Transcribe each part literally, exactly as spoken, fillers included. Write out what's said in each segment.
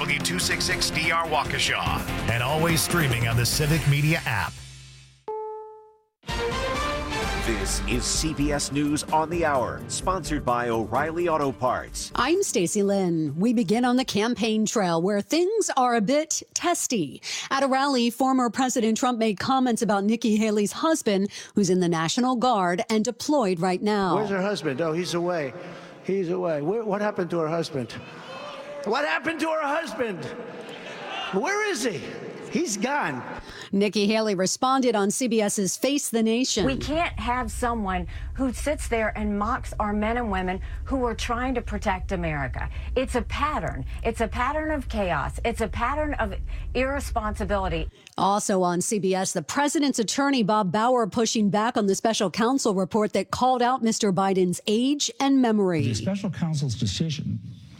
W two sixty-six D R Waukesha, and always streaming on the Civic Media app. This is C B S News on the Hour, sponsored by O'Reilly Auto Parts. I'm Stacey Lynn. We begin on the campaign trail where things are a bit testy. At a rally, former President Trump made comments about Nikki Haley's husband, who's in the National Guard and deployed right now. Where's her husband? Oh, he's away. He's away. Where, what happened to her husband? What happened to her husband? Where is he? He's gone. Nikki Haley responded on CBS's Face the Nation. We can't have someone who sits there and mocks our men and women who are trying to protect America. It's a pattern. It's a pattern of chaos. It's a pattern of irresponsibility. Also on C B S, the president's attorney, Bob Bauer, pushing back on the special counsel report that called out Mister Biden's age and memory. The special counsel's decision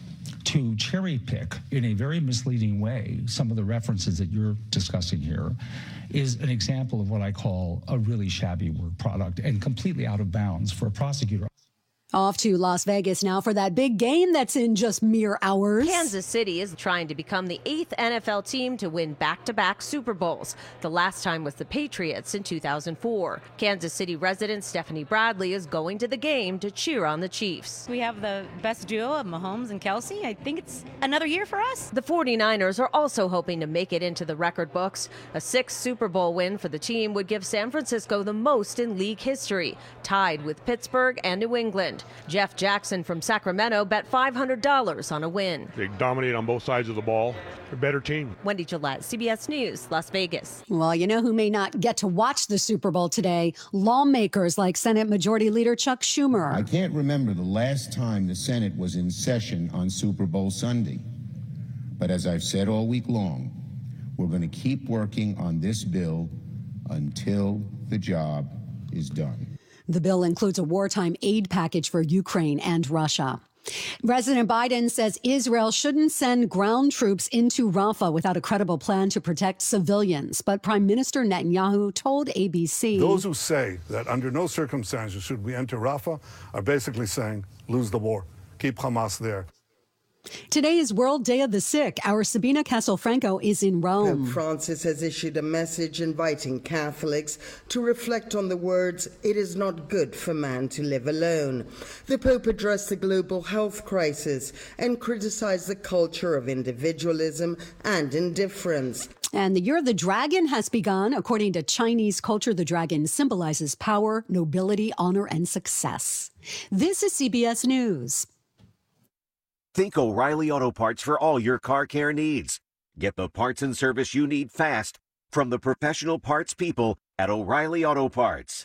to cherry pick in a very misleading way some of the references that you're discussing here is an example of what I call a really shabby work product and completely out of bounds for a prosecutor. Off to Las Vegas now for that big game that's in just mere hours. Kansas City is trying to become the eighth N F L team to win back-to-back Super Bowls. The last time was the Patriots in two thousand four. Kansas City resident Stephanie Bradley is going to the game to cheer on the Chiefs. We have the best duo of Mahomes and Kelsey. I think it's another year for us. The forty-niners are also hoping to make it into the record books. A sixth Super Bowl win for the team would give San Francisco the most in league history, tied with Pittsburgh and New England. Jeff Jackson from Sacramento bet five hundred dollars on a win. They dominate on both sides of the ball. They're a better team. Wendy Gillette, C B S News, Las Vegas. Well, you know who may not get to watch the Super Bowl today? Lawmakers like Senate Majority Leader Chuck Schumer. I can't remember the last time the Senate was in session on Super Bowl Sunday. But as I've said all week long, we're going to keep working on this bill until the job is done. The bill includes a wartime aid package for Ukraine and Russia. President Biden says Israel shouldn't send ground troops into Rafah without a credible plan to protect civilians. But Prime Minister Netanyahu told A B C, those who say that under no circumstances should we enter Rafah are basically saying, lose the war, keep Hamas there. Today is World Day of the Sick. Our Sabina Castelfranco is in Rome. Pope Francis has issued a message inviting Catholics to reflect on the words, "It is not good for man to live alone." The Pope addressed the global health crisis and criticized the culture of individualism and indifference. And the Year of the Dragon has begun. According to Chinese culture, the dragon symbolizes power, nobility, honor, and success. This is C B S News. Think O'Reilly Auto Parts for all your car care needs. Get the parts and service you need fast from the professional parts people at O'Reilly Auto Parts.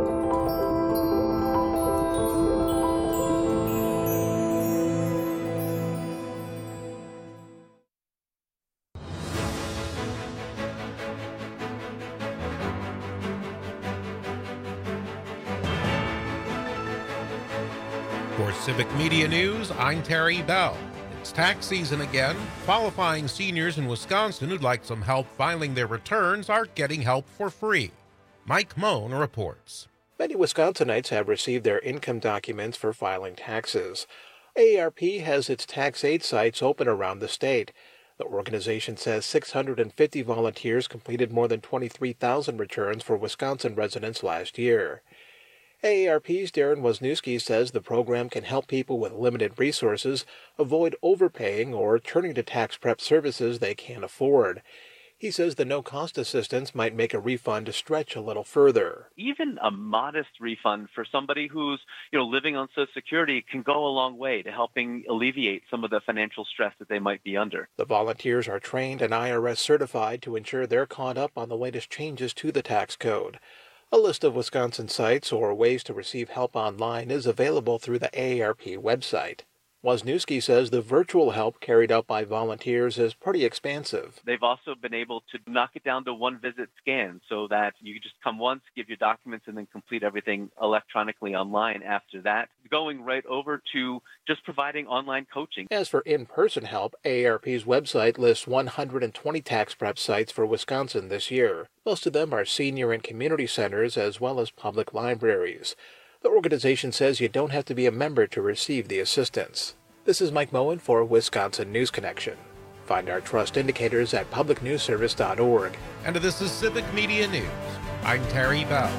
For Civic Media News, I'm Terry Bell. It's tax season again. Qualifying seniors in Wisconsin who'd like some help filing their returns are getting help for free. Mike Moan reports. Many Wisconsinites have received their income documents for filing taxes. A A R P has its tax aid sites open around the state. The organization says six hundred fifty volunteers completed more than twenty-three thousand returns for Wisconsin residents last year. A A R P's Darren Wisniewski says the program can help people with limited resources avoid overpaying or turning to tax prep services they can't afford. He says the no-cost assistance might make a refund stretch a little further. Even a modest refund for somebody who's, you know, living on Social Security can go a long way to helping alleviate some of the financial stress that they might be under. The volunteers are trained and I R S certified to ensure they're caught up on the latest changes to the tax code. A list of Wisconsin sites or ways to receive help online is available through the A A R P website. Wisniewski says the virtual help carried out by volunteers is pretty expansive. They've also been able to knock it down to one visit scan so that you just come once, give your documents, and then complete everything electronically online after that, going right over to just providing online coaching. As for in-person help, A A R P's website lists one hundred twenty tax prep sites for Wisconsin this year. Most of them are senior and community centers as well as public libraries. The organization says you don't have to be a member to receive the assistance. This is Mike Moen for Wisconsin News Connection. Find our trust indicators at public news service dot org. And this is Civic Media News. I'm Terry Bell.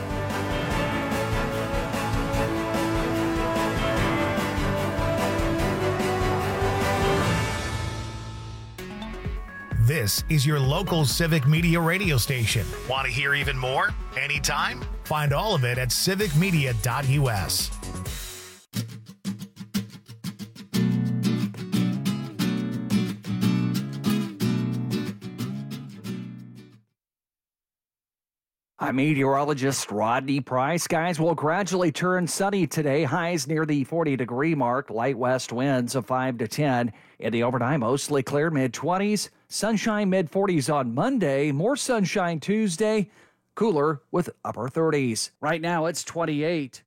This is your local Civic Media radio station. Want to hear even more? Anytime? Find all of it at civic media dot u s. I'm meteorologist Rodney Price. Skies will gradually turn sunny today. Highs near the forty degree mark. Light west winds of five to ten. In the overnight, mostly clear, mid twenties. Sunshine, mid forties on Monday. More sunshine Tuesday. Cooler with upper thirties. Right now, it's twenty-eight.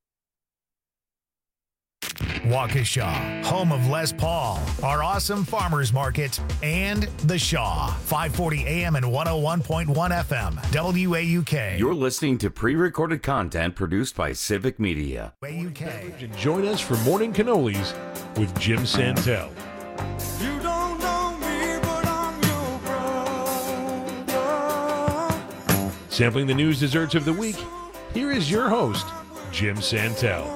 Waukesha, home of Les Paul, our awesome farmers market, and The Shaw, five forty A M and one oh one point one F M, W A U K. You're listening to pre-recorded content produced by Civic Media. W A U K. And join us for Morning Cannolis with Jim Santel. You don't know me, but I'm your brother. Sampling the news desserts of the week, here is your host, Jim Santel.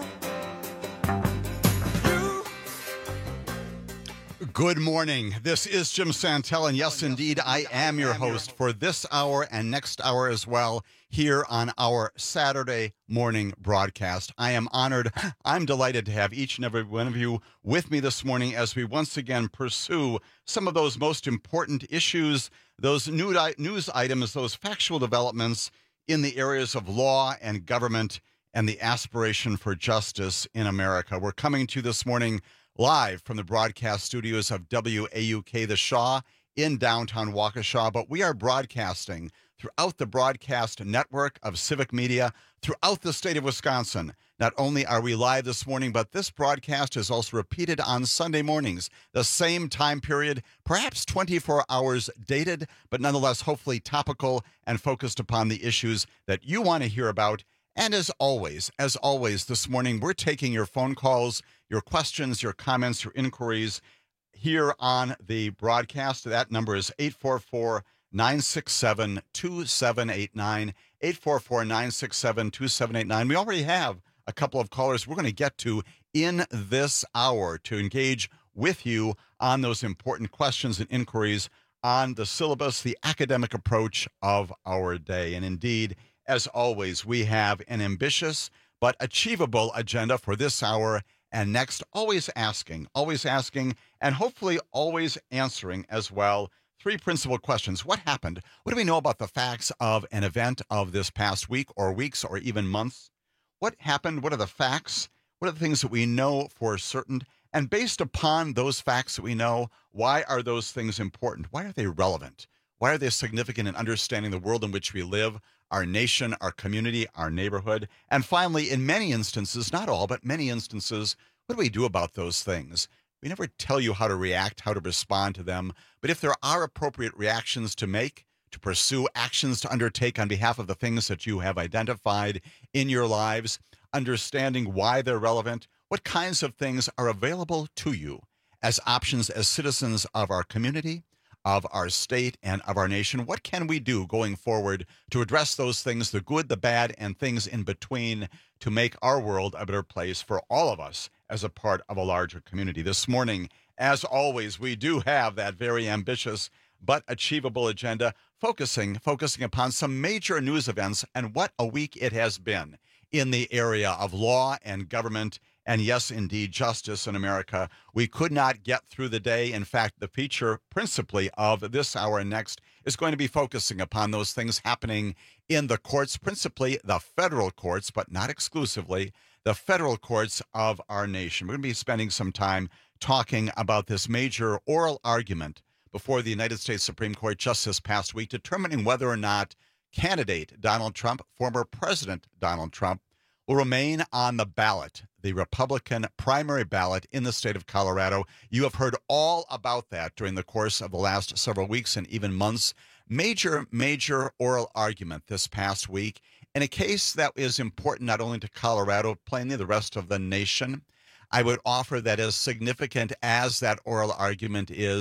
Good morning. This is Jim Santel, and yes, indeed, I am your host for this hour and next hour as well here on our Saturday morning broadcast. I am honored. I'm delighted to have each and every one of you with me this morning as we once again pursue some of those most important issues, those news items, those factual developments in the areas of law and government and the aspiration for justice in America. We're coming to you this morning live from the broadcast studios of W A U K The Shaw in downtown Waukesha, but we are broadcasting throughout the broadcast network of Civic Media throughout the state of Wisconsin. Not only are we live this morning, but this broadcast is also repeated on Sunday mornings, the same time period, perhaps twenty-four hours dated, but nonetheless hopefully topical and focused upon the issues that you want to hear about. And as always, as always, this morning, we're taking your phone calls, your questions, your comments, your inquiries here on the broadcast. That number is eight four four, nine six seven, two seven eight nine, eight four four, nine six seven, two seven eight nine. We already have a couple of callers we're going to get to in this hour to engage with you on those important questions and inquiries on the syllabus, the academic approach of our day. And indeed, as always, we have an ambitious but achievable agenda for this hour and next, always asking, always asking, and hopefully always answering as well three principal questions. What happened? What do we know about the facts of an event of this past week or weeks or even months? What happened? What are the facts? What are the things that we know for certain? And based upon those facts that we know, why are those things important? Why are they relevant? Why are they significant in understanding the world in which we live, our nation, our community, our neighborhood? And finally, in many instances, not all, but many instances, what do we do about those things? We never tell you how to react, how to respond to them. But if there are appropriate reactions to make, to pursue, actions to undertake on behalf of the things that you have identified in your lives, understanding why they're relevant, what kinds of things are available to you as options as citizens of our community, of our state, and of our nation. What can we do going forward to address those things, the good, the bad, and things in between, to make our world a better place for all of us as a part of a larger community? This morning, as always, we do have that very ambitious but achievable agenda, focusing focusing upon some major news events, and what a week it has been in the area of law and government, and yes, indeed, justice in America. We could not get through the day. In fact, the feature principally of this hour and next is going to be focusing upon those things happening in the courts, principally the federal courts, but not exclusively, the federal courts of our nation. We're going to be spending some time talking about this major oral argument before the United States Supreme Court just this past week, determining whether or not candidate Donald Trump, former President Donald Trump, will remain on the ballot, the Republican primary ballot in the state of Colorado. You have heard all about that during the course of the last several weeks and even months. Major, major oral argument this past week in a case that is important not only to Colorado, plainly the rest of the nation. I would offer that as significant as that oral argument is,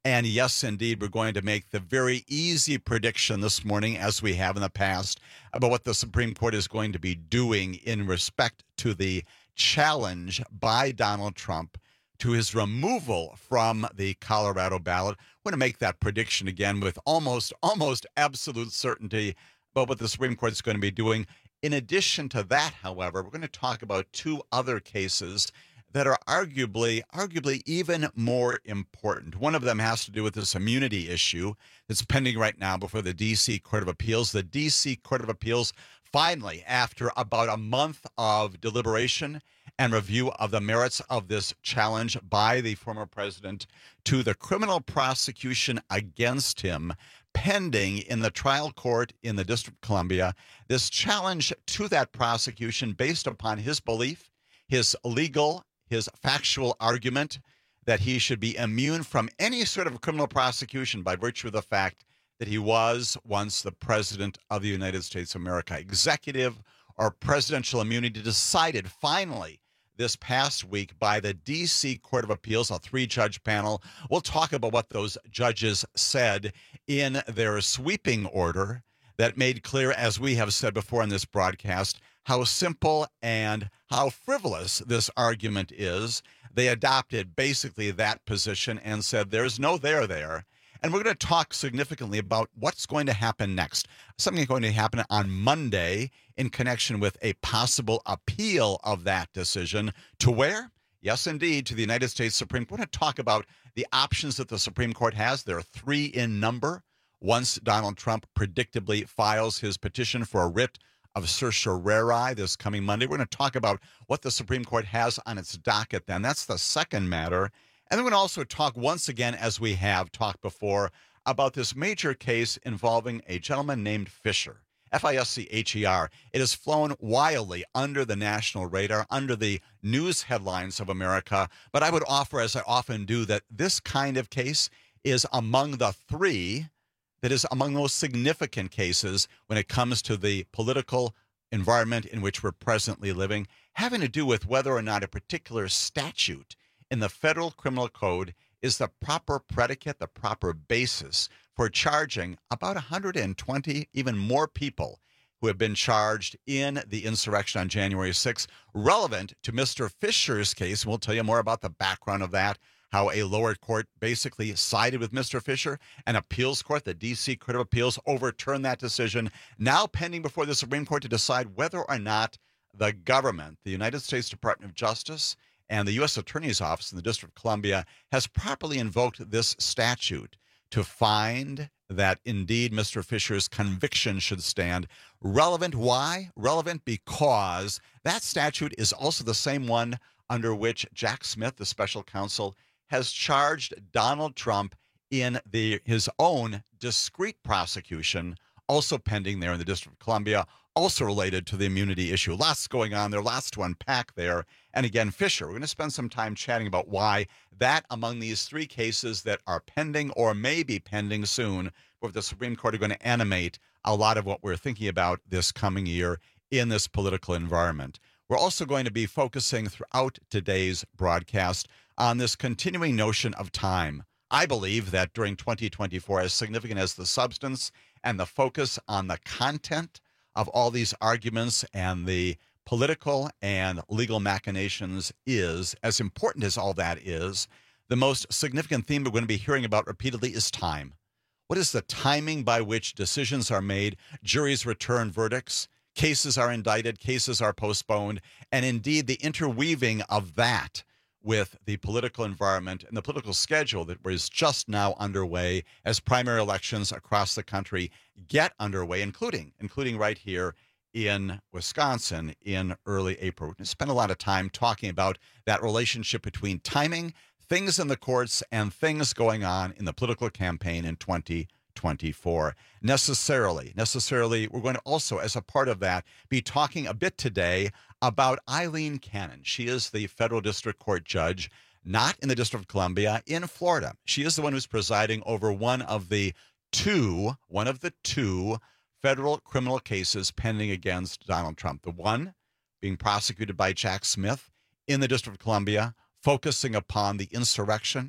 And yes, indeed, we're going to make the very easy prediction this morning, as we have in the past, about what the Supreme Court is going to be doing in respect to the challenge by Donald Trump to his removal from the Colorado ballot. We're going to make that prediction again with almost, almost absolute certainty about what the Supreme Court is going to be doing. In addition to that, however, we're going to talk about two other cases that are arguably, arguably even more important. One of them has to do with this immunity issue that's pending right now before the D C Court of Appeals. The D C Court of Appeals finally, after about a month of deliberation and review of the merits of this challenge by the former president to the criminal prosecution against him pending in the trial court in the District of Columbia, this challenge to that prosecution based upon his belief, his legal, his factual argument that he should be immune from any sort of criminal prosecution by virtue of the fact that he was once the president of the United States of America. Executive or presidential immunity decided finally this past week by the D C Court of Appeals, a three-judge panel. We'll talk about what those judges said in their sweeping order that made clear, as we have said before in this broadcast, how simple and how frivolous this argument is. They adopted basically that position and said there's no there there. And we're going to talk significantly about what's going to happen next. Something going to happen on Monday in connection with a possible appeal of that decision to where? Yes, indeed, to the United States Supreme Court. We're going to talk about the options that the Supreme Court has. There are three in number. Once Donald Trump predictably files his petition for a writ of certiorari this coming Monday, we're going to talk about what the Supreme Court has on its docket then. That's the second matter. And then we're going to also talk once again, as we have talked before, about this major case involving a gentleman named Fisher, F I S C H E R. It has flown wildly under the national radar, under the news headlines of America. But I would offer, as I often do, that this kind of case is among the three that is among the most significant cases when it comes to the political environment in which we're presently living, having to do with whether or not a particular statute in the federal criminal code is the proper predicate, the proper basis for charging about one hundred twenty, even more people who have been charged in the insurrection on January sixth, relevant to Mister Fisher's case. And we'll tell you more about the background of that, how a lower court basically sided with Mister Fisher. An appeals court, the D C Court of Appeals, overturned that decision, now pending before the Supreme Court to decide whether or not the government, the United States Department of Justice, and the U S Attorney's Office in the District of Columbia has properly invoked this statute to find that indeed Mister Fisher's conviction should stand. Relevant, why? Relevant because that statute is also the same one under which Jack Smith, the special counsel, has charged Donald Trump in the his own discrete prosecution, also pending there in the District of Columbia, also related to the immunity issue. Lots going on there, lots to unpack there. And again, Fisher, we're going to spend some time chatting about why that among these three cases that are pending or may be pending soon for the Supreme Court are going to animate a lot of what we're thinking about this coming year in this political environment. We're also going to be focusing throughout today's broadcast on this continuing notion of time. I believe that during twenty twenty-four, as significant as the substance and the focus on the content of all these arguments and the political and legal machinations is, as important as all that is, the most significant theme we're going to be hearing about repeatedly is time. What is the timing by which decisions are made, juries return verdicts, cases are indicted, cases are postponed, and indeed the interweaving of that with the political environment and the political schedule that is just now underway as primary elections across the country get underway, including including right here in Wisconsin in early April. We're going to spend a lot of time talking about that relationship between timing, things in the courts, and things going on in the political campaign in twenty twenty-four. Necessarily, necessarily, we're going to also, as a part of that, be talking a bit today about Eileen Cannon. She is the federal district court judge, not in the District of Columbia, in Florida. She is the one who's presiding over one of the two, one of the two federal criminal cases pending against Donald Trump. The one being prosecuted by Jack Smith in the District of Columbia, focusing upon the insurrection,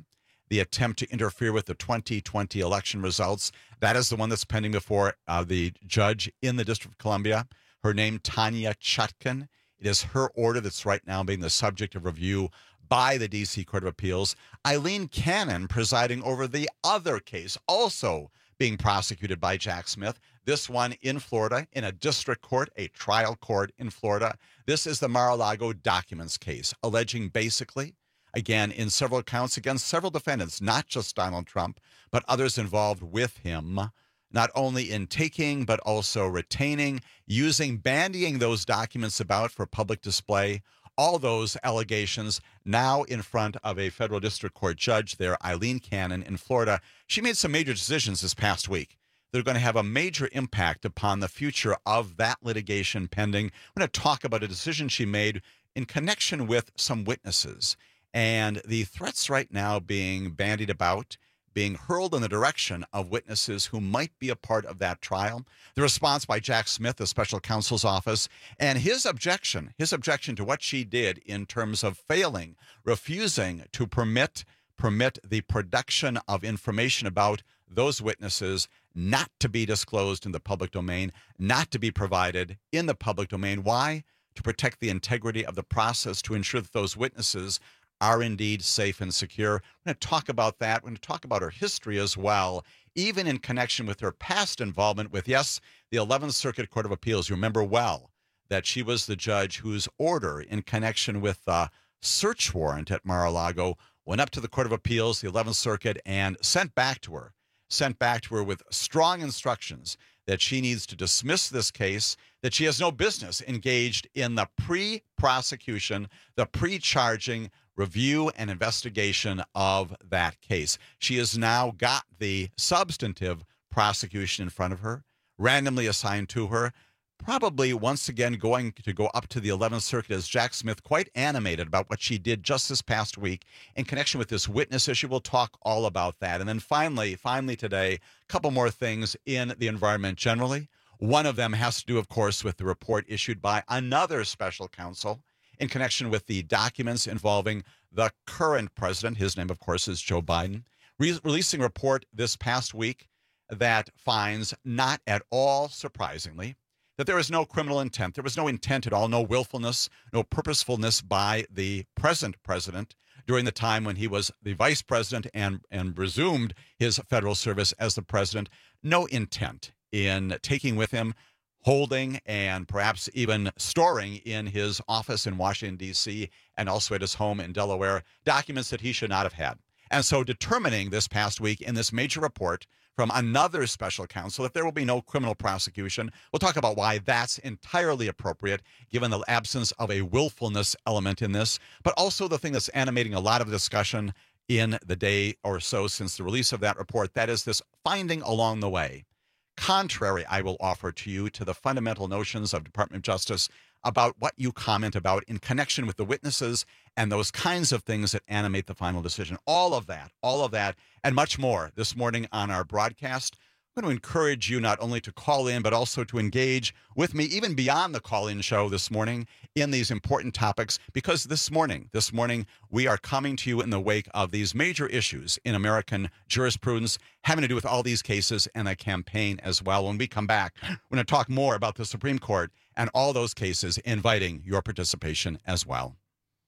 the attempt to interfere with the twenty twenty election results. That is the one that's pending before uh, the judge in the District of Columbia. Her name, Tanya Chutkan. It is her order that's right now being the subject of review by the D C Court of Appeals. Eileen Cannon presiding over the other case, also being prosecuted by Jack Smith. This one in Florida, in a district court, a trial court in Florida. This is the Mar-a-Lago documents case, alleging basically, again, in several counts against several defendants, not just Donald Trump, but others involved with him, not only in taking, but also retaining, using, bandying those documents about for public display. All those allegations now in front of a federal district court judge there, Eileen Cannon in Florida. She made some major decisions this past week. They're going to have a major impact upon the future of that litigation pending. I'm going to talk about a decision she made in connection with some witnesses and the threats right now being bandied about, being hurled in the direction of witnesses who might be a part of that trial. The response by Jack Smith, the special counsel's office, and his objection, his objection to what she did in terms of failing, refusing to permit permit the production of information about those witnesses not to be disclosed in the public domain, not to be provided in the public domain. Why? To protect the integrity of the process, to ensure that those witnesses are indeed safe and secure. We're going to talk about that. We're going to talk about her history as well, even in connection with her past involvement with, yes, the eleventh Circuit Court of Appeals. You remember well that she was the judge whose order in connection with the search warrant at Mar-a-Lago went up to the Court of Appeals, the eleventh Circuit, and sent back to her, sent back to her with strong instructions that she needs to dismiss this case, that she has no business engaged in the pre-prosecution, the pre-charging review and investigation of that case. She has now got the substantive prosecution in front of her, randomly assigned to her, probably once again going to go up to the eleventh Circuit as Jack Smith, quite animated about what she did just this past week in connection with this witness issue. We'll talk all about that. And then finally, finally today, a couple more things in the environment generally. One of them has to do, of course, with the report issued by another special counsel in connection with the documents involving the current president. His name, of course, is Joe Biden, Re- releasing a report this past week that finds, not at all surprisingly, that there is no criminal intent. There was no intent at all, no willfulness, no purposefulness by the present president during the time when he was the vice president and, and resumed his federal service as the president. No intent in taking with him, holding, and perhaps even storing in his office in Washington, D C, and also at his home in Delaware, documents that he should not have had. And so determining this past week in this major report from another special counsel that there will be no criminal prosecution. We'll talk about why that's entirely appropriate, given the absence of a willfulness element in this, but also the thing that's animating a lot of discussion in the day or so since the release of that report. That is this finding along the way, contrary, I will offer to you, to the fundamental notions of Department of Justice about what you comment about in connection with the witnesses and those kinds of things that animate the final decision. All of that, all of that, and much more this morning on our broadcast. I'm going to encourage you not only to call in, but also to engage with me, even beyond the call-in show this morning, in these important topics, because this morning, this morning, we are coming to you in the wake of these major issues in American jurisprudence having to do with all these cases and a campaign as well. When we come back, we're going to talk more about the Supreme Court and all those cases, inviting your participation as well.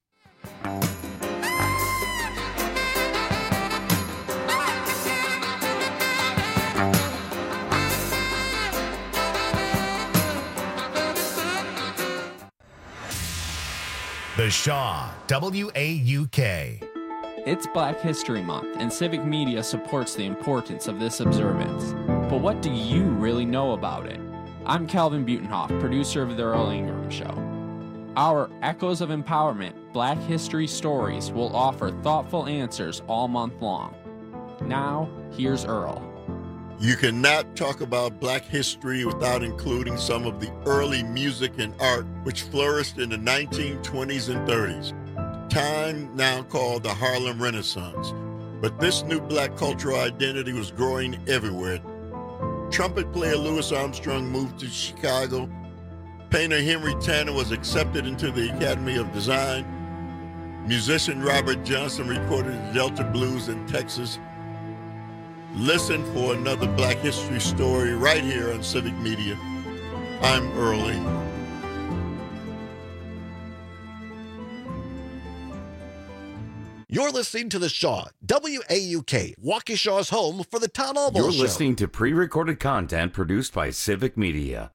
The Shaw, W A U K. It's Black History Month, and Civic Media supports the importance of this observance. But what do you really know about it? I'm Calvin Butenhoff, producer of The Earl Ingram Show. Our Echoes of Empowerment Black History Stories will offer thoughtful answers all month long. Now, here's Earl. You cannot talk about Black history without including some of the early music and art which flourished in the nineteen twenties and thirties, time now called the Harlem Renaissance. But this new Black cultural identity was growing everywhere. Trumpet player Louis Armstrong moved to Chicago. Painter Henry Tanner was accepted into the Academy of Design. Musician Robert Johnson recorded the Delta Blues in Texas. Listen for another Black History story right here on Civic Media. I'm Earl Ingram. You're listening to The Shaw, W A U K, Waukesha's home for the Tom Albo You're Show. listening to pre-recorded content produced by Civic Media.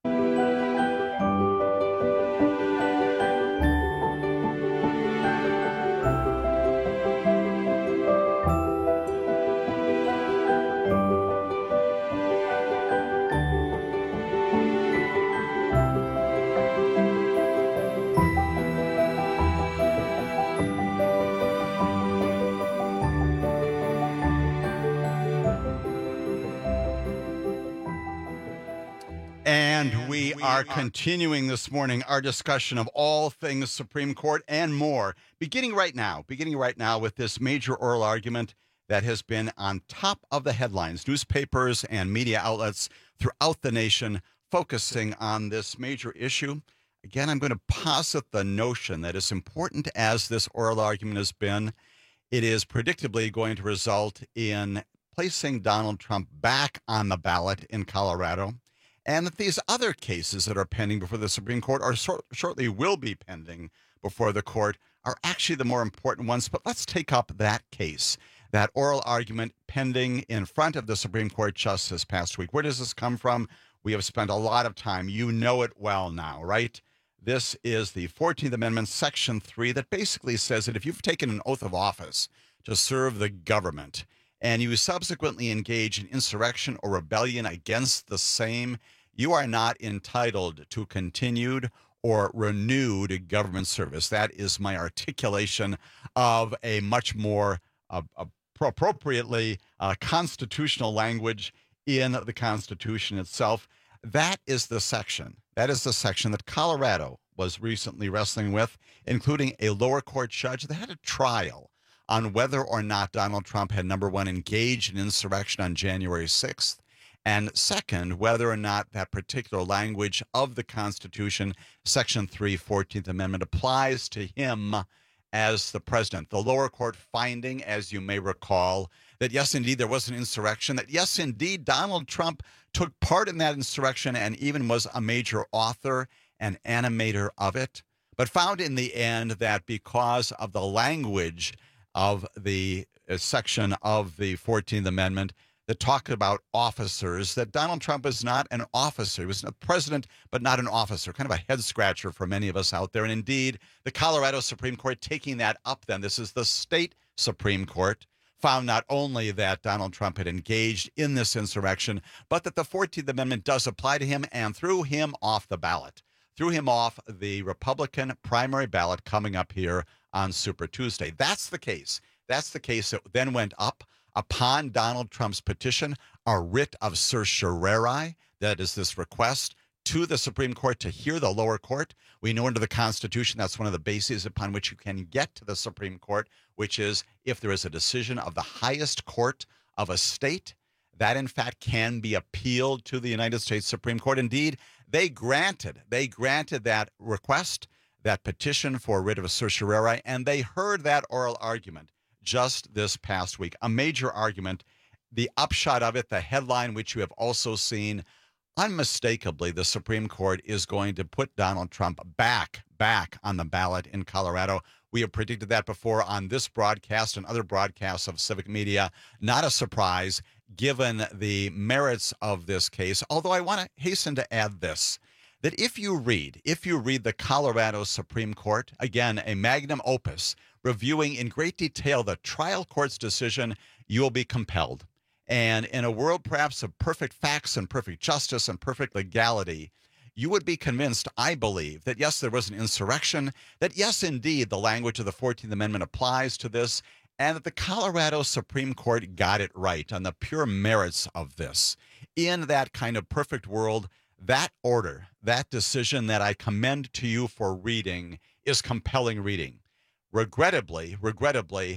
And we are continuing this morning our discussion of all things Supreme Court and more, beginning right now, beginning right now with this major oral argument that has been on top of the headlines, newspapers and media outlets throughout the nation focusing on this major issue. Again, I'm going to posit the notion that as important as this oral argument has been, it is predictably going to result in placing Donald Trump back on the ballot in Colorado. And that these other cases that are pending before the Supreme Court, or short, shortly will be pending before the court, are actually the more important ones. But let's take up that case, that oral argument pending in front of the Supreme Court just this past week. Where does this come from? We have spent a lot of time. You know it well now, right? This is the fourteenth Amendment, Section three, that basically says that if you've taken an oath of office to serve the government, and you subsequently engage in insurrection or rebellion against the same, you are not entitled to continued or renewed government service. That is my articulation of a much more uh, appropriately uh, constitutional language in the Constitution itself. That is the section. That is the section that Colorado was recently wrestling with, including a lower court judge that had a trial on whether or not Donald Trump had, number one, engaged in insurrection on January sixth, and second, whether or not that particular language of the Constitution, Section three, fourteenth Amendment, applies to him as the president. The lower court finding, as you may recall, that yes, indeed, there was an insurrection, that yes, indeed, Donald Trump took part in that insurrection and even was a major author and animator of it, but found in the end that because of the language of the uh, section of the fourteenth Amendment that talked about officers, that Donald Trump is not an officer. He was a president, but not an officer, kind of a head-scratcher for many of us out there. And indeed, the Colorado Supreme Court taking that up then, this is the state Supreme Court, found not only that Donald Trump had engaged in this insurrection, but that the fourteenth Amendment does apply to him and threw him off the ballot, threw him off the Republican primary ballot coming up here on Super Tuesday. That's the case. That's the case that then went up upon Donald Trump's petition, a writ of certiorari, that is this request to the Supreme Court to hear the lower court. We know under the Constitution that's one of the bases upon which you can get to the Supreme Court, which is if there is a decision of the highest court of a state, that in fact can be appealed to the United States Supreme Court. Indeed, they granted, they granted that request, that petition for writ of certiorari, and they heard that oral argument just this past week, a major argument. The upshot of it, the headline, which you have also seen, unmistakably, the Supreme Court is going to put Donald Trump back, back on the ballot in Colorado. We have predicted that before on this broadcast and other broadcasts of Civic Media. Not a surprise, given the merits of this case, although I want to hasten to add this, that if you read, if you read the Colorado Supreme Court, again, a magnum opus, reviewing in great detail the trial court's decision, you will be compelled. And in a world perhaps of perfect facts and perfect justice and perfect legality, you would be convinced, I believe, that yes, there was an insurrection, that yes, indeed, the language of the fourteenth Amendment applies to this, and that the Colorado Supreme Court got it right on the pure merits of this. In that kind of perfect world, that order, that decision that I commend to you for reading is compelling reading. Regrettably, regrettably,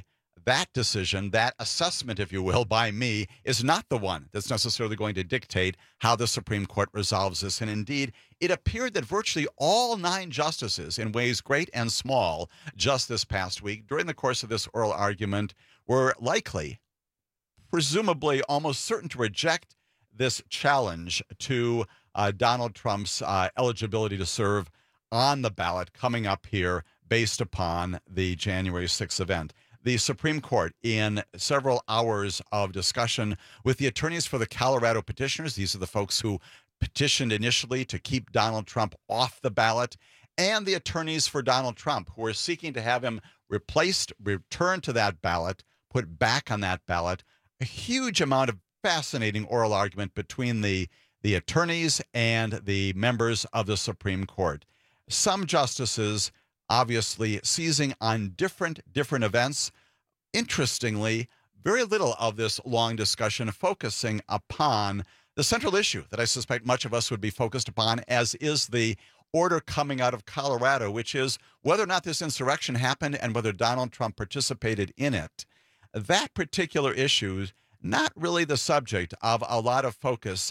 that decision, that assessment, if you will, by me, is not the one that's necessarily going to dictate how the Supreme Court resolves this. And indeed, it appeared that virtually all nine justices, in ways great and small, just this past week, during the course of this oral argument, were likely, presumably almost certain to reject this challenge to uh, Donald Trump's uh, eligibility to serve on the ballot coming up here based upon the January sixth event. The Supreme Court, in several hours of discussion with the attorneys for the Colorado petitioners, these are the folks who petitioned initially to keep Donald Trump off the ballot, and the attorneys for Donald Trump, who are seeking to have him replaced, returned to that ballot, put back on that ballot. A huge amount of fascinating oral argument between the, the attorneys and the members of the Supreme Court. Some justices obviously seizing on different, different events. Interestingly, very little of this long discussion focusing upon the central issue that I suspect much of us would be focused upon, as is the order coming out of Colorado, which is whether or not this insurrection happened and whether Donald Trump participated in it. That particular issue, not really the subject of a lot of focus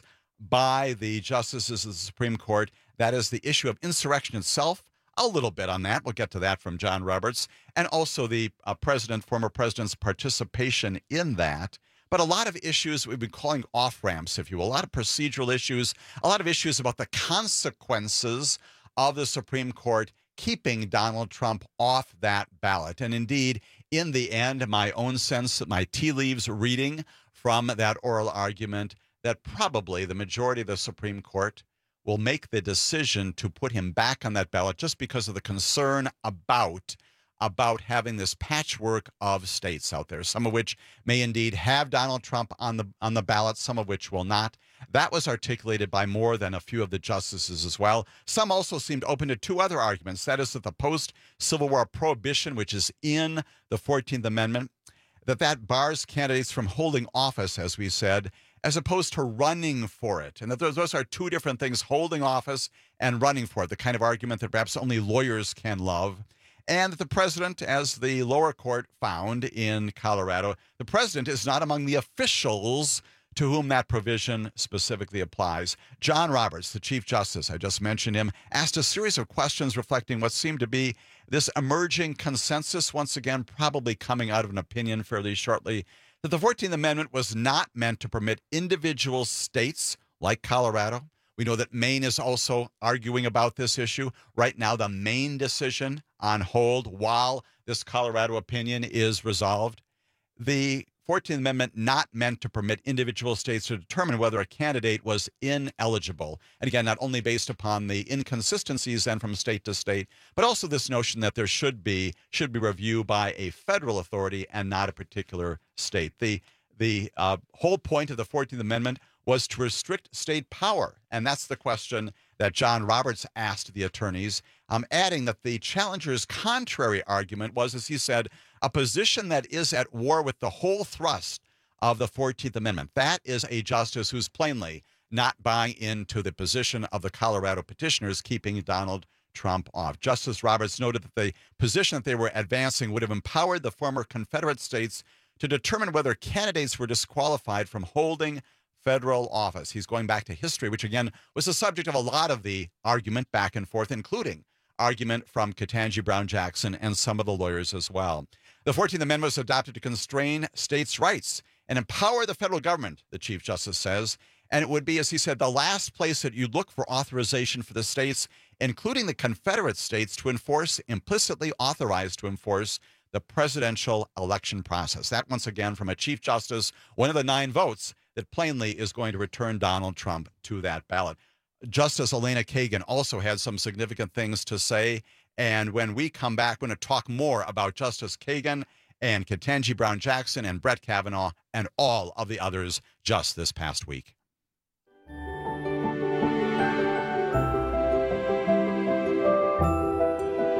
by the justices of the Supreme Court. That is the issue of insurrection itself. A little bit on that. We'll get to that from John Roberts, and also the uh, president, former president's participation in that. But a lot of issues we've been calling off-ramps, if you will, a lot of procedural issues, a lot of issues about the consequences of the Supreme Court keeping Donald Trump off that ballot. And indeed, in the end, my own sense, my tea leaves reading from that oral argument, that probably the majority of the Supreme Court will make the decision to put him back on that ballot just because of the concern about, about having this patchwork of states out there, some of which may indeed have Donald Trump on the on the ballot, some of which will not. That was articulated by more than a few of the justices as well. Some also seemed open to two other arguments. That is that the post-Civil War prohibition, which is in the fourteenth Amendment, that that bars candidates from holding office, as we said, as opposed to running for it. And that those, those are two different things, holding office and running for it, the kind of argument that perhaps only lawyers can love. And that the president, as the lower court found in Colorado, the president is not among the officials to whom that provision specifically applies. John Roberts, the Chief Justice, I just mentioned him, asked a series of questions reflecting what seemed to be this emerging consensus, once again, probably coming out of an opinion fairly shortly, that the fourteenth Amendment was not meant to permit individual states like Colorado. We know that Maine is also arguing about this issue. Right now, the Maine decision on hold while this Colorado opinion is resolved. The fourteenth Amendment not meant to permit individual states to determine whether a candidate was ineligible. And again, not only based upon the inconsistencies then from state to state, but also this notion that there should be should be review by a federal authority and not a particular state. The the uh, whole point of the fourteenth Amendment was to restrict state power. And that's the question that John Roberts asked the attorneys, um, adding that the challenger's contrary argument was, as he said, a position that is at war with the whole thrust of the fourteenth Amendment. That is a justice who's plainly not buying into the position of the Colorado petitioners keeping Donald Trump off. Justice Roberts noted that the position that they were advancing would have empowered the former Confederate states to determine whether candidates were disqualified from holding federal office. He's going back to history, which again was the subject of a lot of the argument back and forth, including argument from Ketanji Brown Jackson and some of the lawyers as well. The fourteenth Amendment was adopted to constrain states' rights and empower the federal government, the Chief Justice says. And it would be, as he said, the last place that you look for authorization for the states, including the Confederate states, to enforce, implicitly authorized to enforce, the presidential election process. That, once again, from a Chief Justice, one of the nine votes that plainly is going to return Donald Trump to that ballot. Justice Elena Kagan also had some significant things to say. And when we come back, we're going to talk more about Justice Kagan and Ketanji Brown Jackson and Brett Kavanaugh and all of the others just this past week.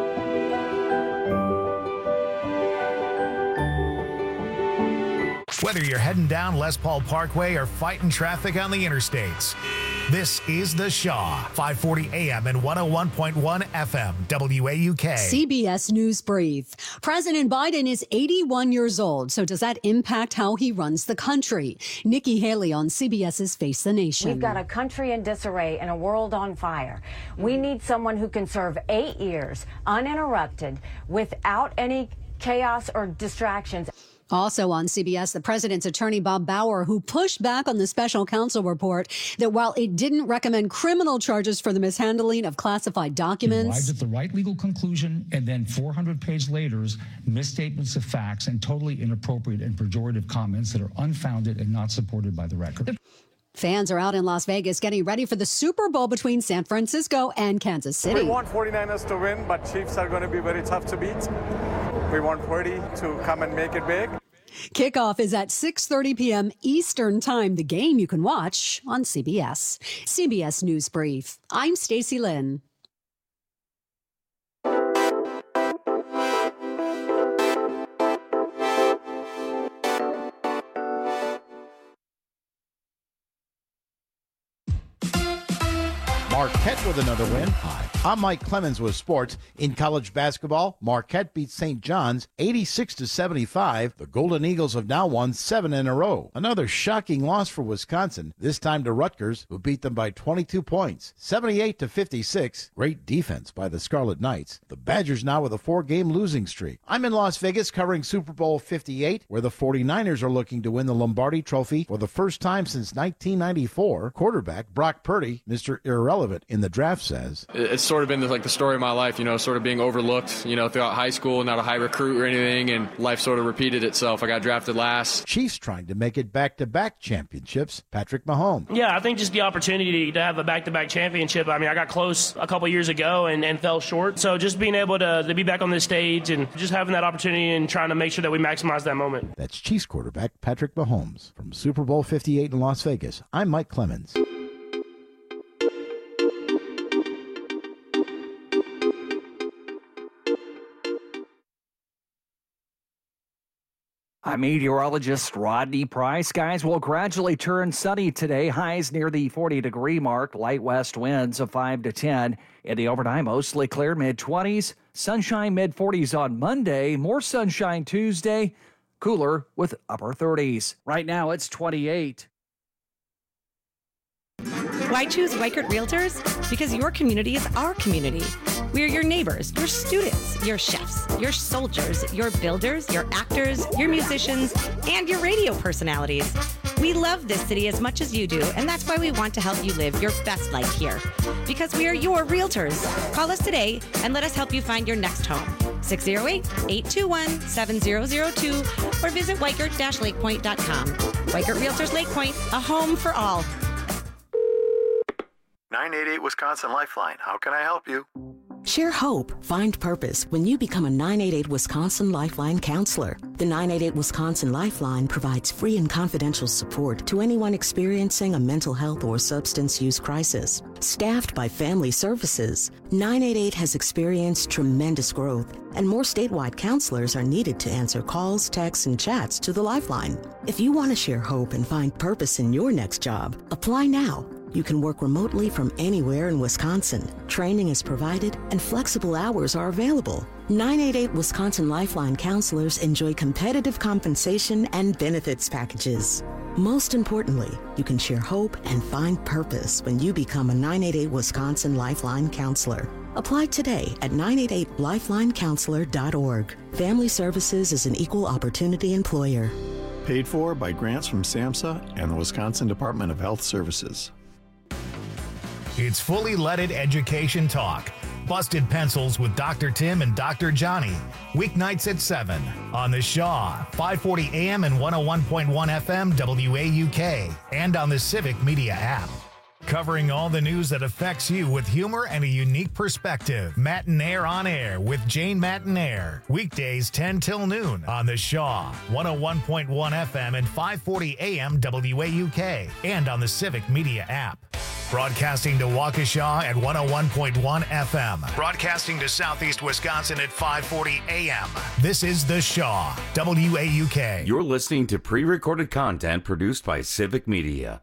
Whether whether you're heading down Les Paul Parkway or fighting traffic on the interstates. This is The Shaw, five forty A M and one oh one point one F M, W A U K. C B S News Brief. President Biden is eighty-one years old, so does that impact how he runs the country? Nikki Haley on CBS's Face the Nation. We've got a country in disarray and a world on fire. We need someone who can serve eight years uninterrupted without any chaos or distractions. Also on C B S, the president's attorney, Bob Bauer, who pushed back on the special counsel report that while it didn't recommend criminal charges for the mishandling of classified documents, arrived at the right legal conclusion, and then four hundred page later, misstatements of facts and totally inappropriate and pejorative comments that are unfounded and not supported by the record. Fans are out in Las Vegas getting ready for the Super Bowl between San Francisco and Kansas City. We want forty-niners to win, but Chiefs are going to be very tough to beat. We want Purdy to come and make it big. Kickoff is at six thirty p.m. Eastern Time. The game you can watch on C B S. C B S News Brief. I'm Stacey Lynn. Marquette with another win. Hi, I'm Mike Clemens with sports. In college basketball, Marquette beat Saint John's eighty-six to seventy-five. The Golden Eagles have now won seven in a row. Another shocking loss for Wisconsin, this time to Rutgers, who beat them by twenty-two points, seventy-eight to fifty-six. Great defense by the Scarlet Knights. The Badgers now with a four-game losing streak. I'm in Las Vegas covering Super Bowl fifty-eight, where the forty-niners are looking to win the Lombardi Trophy for the first time since nineteen ninety-four. Quarterback Brock Purdy, Mister Irrelevant in the draft, says, it's sort of been like the story of my life, you know, sort of being overlooked, you know, throughout high school, not a high recruit or anything, and life sort of repeated itself. I got drafted last. Chiefs trying to make it back-to-back championships. Patrick Mahomes. Yeah, I think just the opportunity to have a back-to-back championship. I mean, I got close a couple years ago and, and fell short. So just being able to, to be back on this stage and just having that opportunity and trying to make sure that we maximize that moment. That's Chiefs quarterback Patrick Mahomes. From Super Bowl fifty-eight in Las Vegas, I'm Mike Clemens. I'm meteorologist Rodney Price. Guys, will gradually turn sunny today. Highs near the forty degree mark. Light west winds of five to ten. In the overnight, mostly clear, mid twenties. Sunshine, mid forties on Monday. More sunshine Tuesday. Cooler with upper thirties. Right now, it's twenty-eight. Why choose Weichert Realtors? Because your community is our community. We're your neighbors, your students, your chefs, your soldiers, your builders, your actors, your musicians, and your radio personalities. We love this city as much as you do, and that's why we want to help you live your best life here. Because we are your realtors. Call us today and let us help you find your next home. six oh eight, eight two one, seven oh oh two or visit Weichert dash Lake Point dot com. Weichert Realtors Lake Point, a home for all. nine eight eight Wisconsin Lifeline. How can I help you? Share hope, find purpose when you become a nine eight eight Wisconsin Lifeline counselor. The nine eight eight Wisconsin Lifeline provides free and confidential support to anyone experiencing a mental health or substance use crisis. Staffed by Family Services, nine eight eight has experienced tremendous growth, and more statewide counselors are needed to answer calls, texts, and chats to the Lifeline. If you want to share hope and find purpose in your next job, apply now. You can work remotely from anywhere in Wisconsin. Training is provided and flexible hours are available. nine eight eight Wisconsin Lifeline counselors enjoy competitive compensation and benefits packages. Most importantly, you can share hope and find purpose when you become a nine eight eight Wisconsin Lifeline counselor. Apply today at nine eight eight lifeline counselor dot org. Family Services is an equal opportunity employer. Paid for by grants from SAMHSA and the Wisconsin Department of Health Services. It's Fully Leaded Education Talk. Busted Pencils with Doctor Tim and Doctor Johnny. Weeknights at seven on the Shaw, five forty A M and one oh one point one F M W A U K, and on the Civic Media app. Covering all the news that affects you with humor and a unique perspective. Matinaire on Air with Jane Matinaire. Weekdays ten till noon on the Shaw, one oh one point one F M and five forty A M W A U K, and on the Civic Media app. Broadcasting to Waukesha at one oh one point one F M. Broadcasting to Southeast Wisconsin at five forty A M. This is The Shaw, W A U K. You're listening to pre-recorded content produced by Civic Media.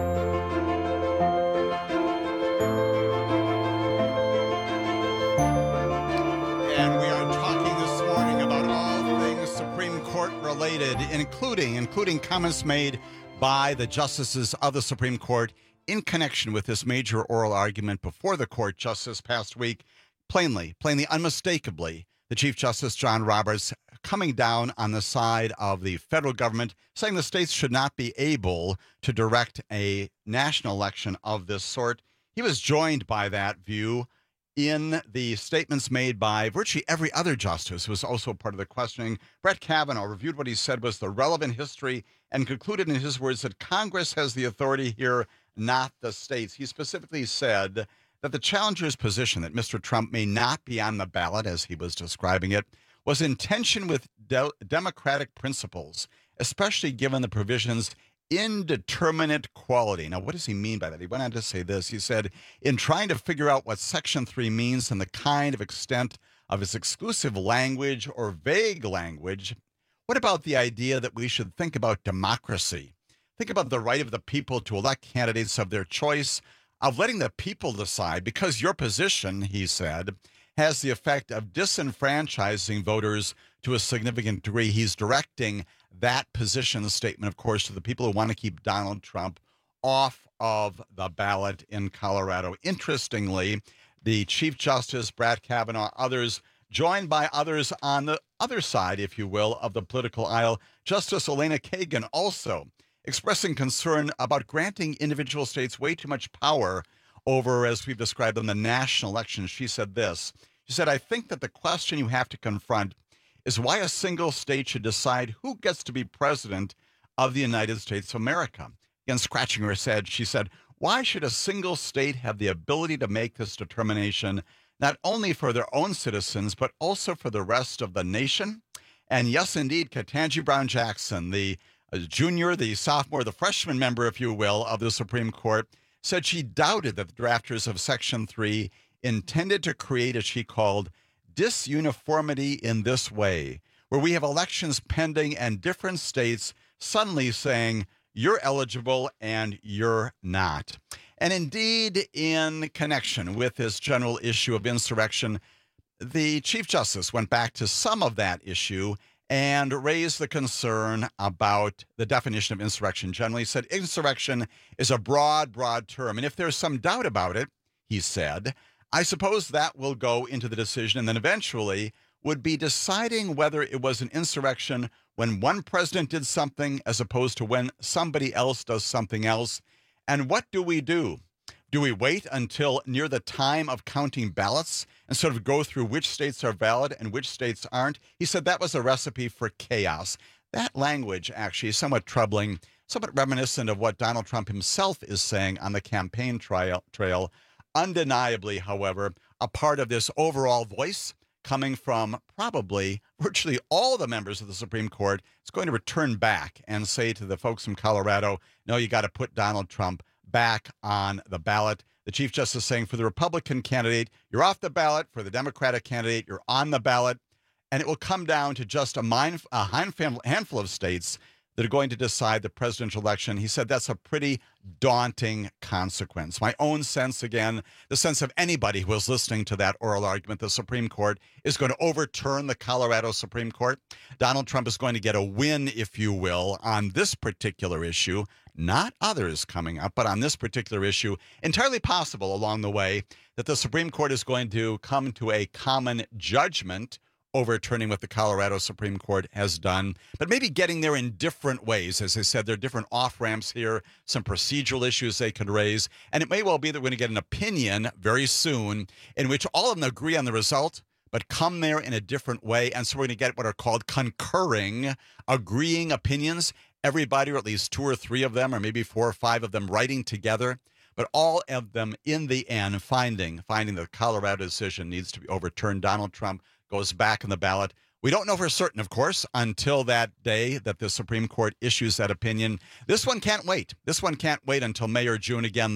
And we are talking this morning about all things Supreme Court related, including including comments made by the justices of the Supreme Court in connection with this major oral argument before the court just this past week. Plainly, plainly, unmistakably, the Chief Justice John Roberts coming down on the side of the federal government, saying the states should not be able to direct a national election of this sort. He was joined by that view in the statements made by virtually every other justice who was also part of the questioning. Brett Kavanaugh reviewed what he said was the relevant history and concluded in his words that Congress has the authority here, not the states. He specifically said that the challenger's position that Mister Trump may not be on the ballot, as he was describing it, was in tension with de- democratic principles, especially given the provisions indeterminate quality. Now, what does he mean by that? He went on to say this. He said, in trying to figure out what Section three means and the kind of extent of its exclusive language or vague language, what about the idea that we should think about democracy? Think about the right of the people to elect candidates of their choice, of letting the people decide, because your position, he said, has the effect of disenfranchising voters to a significant degree. He's directing that position statement, of course, to the people who want to keep Donald Trump off of the ballot in Colorado. Interestingly, the Chief Justice, Brett Kavanaugh, others, joined by others on the other side, if you will, of the political aisle, Justice Elena Kagan also expressing concern about granting individual states way too much power over, as we've described them, the national elections. She said this. She said, I think that the question you have to confront is why a single state should decide who gets to be president of the United States of America. Again, scratching her head, she said, why should a single state have the ability to make this determination, not only for their own citizens, but also for the rest of the nation? And yes, indeed, Ketanji Brown Jackson, the junior, the sophomore, the freshman member, if you will, of the Supreme Court, said she doubted that the drafters of Section three intended to create, as she called, disuniformity in this way, where we have elections pending and different states suddenly saying, you're eligible and you're not. And indeed, in connection with this general issue of insurrection, the Chief Justice went back to some of that issue and raised the concern about the definition of insurrection generally. He said insurrection is a broad, broad term. And if there's some doubt about it, he said, I suppose that will go into the decision and then eventually would be deciding whether it was an insurrection when one president did something as opposed to when somebody else does something else. And what do we do? Do we wait until near the time of counting ballots and sort of go through which states are valid and which states aren't? He said that was a recipe for chaos. That language actually is somewhat troubling, somewhat reminiscent of what Donald Trump himself is saying on the campaign trail. trail. Undeniably, however, a part of this overall voice coming from probably virtually all the members of the Supreme Court is going to return back and say to the folks from Colorado, no, you got to put Donald Trump back on the ballot. The Chief Justice saying for the Republican candidate, you're off the ballot. For the Democratic candidate, you're on the ballot. And it will come down to just a, mind, a handful of states that are going to decide the presidential election. He said that's a pretty daunting consequence. My own sense, again, the sense of anybody who was listening to that oral argument, the Supreme Court is going to overturn the Colorado Supreme Court. Donald Trump is going to get a win, if you will, on this particular issue, not others coming up, but on this particular issue. Entirely possible along the way that the Supreme Court is going to come to a common judgment overturning what the Colorado Supreme Court has done, but maybe getting there in different ways. As I said, there are different off-ramps here, some procedural issues they could raise, and it may well be that we're going to get an opinion very soon in which all of them agree on the result, but come there in a different way, and so we're going to get what are called concurring, agreeing opinions, everybody, or at least two or three of them, or maybe four or five of them writing together, but all of them in the end finding, finding the Colorado decision needs to be overturned. Donald Trump goes back in the ballot. We don't know for certain, of course, until that day that the Supreme Court issues that opinion. This one can't wait. This one can't wait until May or June. Again, the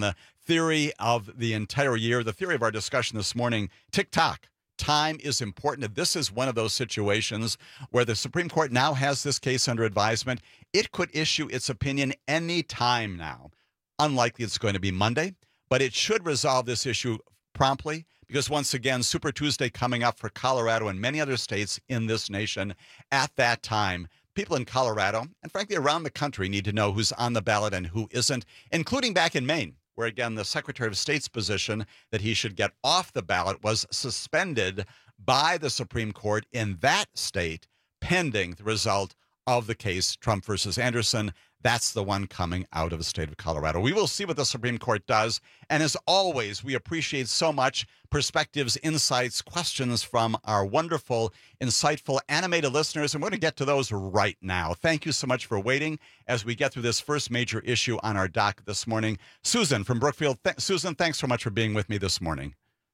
theory of the entire year, the theory of our discussion this morning, tick-tock. Time is important. This is one of those situations where the Supreme Court now has this case under advisement. It could issue its opinion any time now. Unlikely it's going to be Monday, but it should resolve this issue promptly because, once again, Super Tuesday coming up for Colorado and many other states in this nation. At that time, people in Colorado and, frankly, around the country need to know who's on the ballot and who isn't, including back in Maine, where, again, the Secretary of State's position that he should get off the ballot was suspended by the Supreme Court in that state pending the result of the case Trump versus Anderson. That's the one coming out of the state of Colorado. We will see what the Supreme Court does. And as always, we appreciate so much perspectives, insights, questions from our wonderful, insightful, animated listeners. And we're going to get to those right now. Thank you so much for waiting as we get through this first major issue on our docket this morning. Susan from Brookfield. Th- Susan, thanks so much for being with me this morning.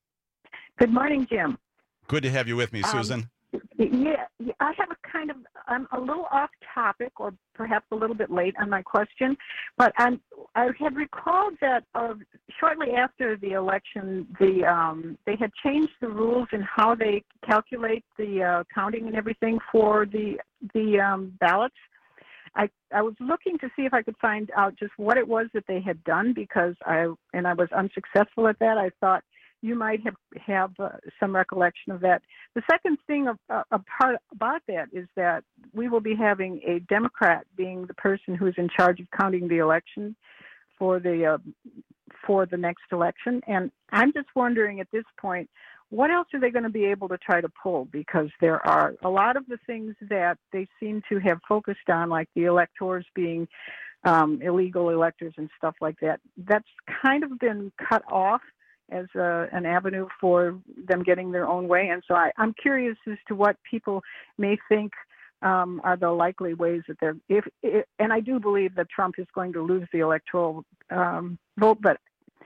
Good morning, Jim. Good to have you with me, Um, Susan. Yeah, I have a kind of, I'm a little off topic or perhaps a little bit late on my question, but I'm, I had recalled that uh, shortly after the election, the um, they had changed the rules in how they calculate the uh, counting and everything for the, the um, ballots. I, I was looking to see if I could find out just what it was that they had done because I, and I was unsuccessful at that. I thought you might have, have uh, some recollection of that. The second thing of, uh, a part about that is that we will be having a Democrat being the person who's in charge of counting the election for the uh, for the next election. And I'm just wondering at this point, what else are they going to be able to try to pull? Because there are a lot of the things that they seem to have focused on, like the electors being um, illegal electors and stuff like that. That's kind of been cut off as a, an avenue for them getting their own way. And so I, I'm curious as to what people may think um, are the likely ways that they're, if, if, and I do believe that Trump is going to lose the electoral um, vote, but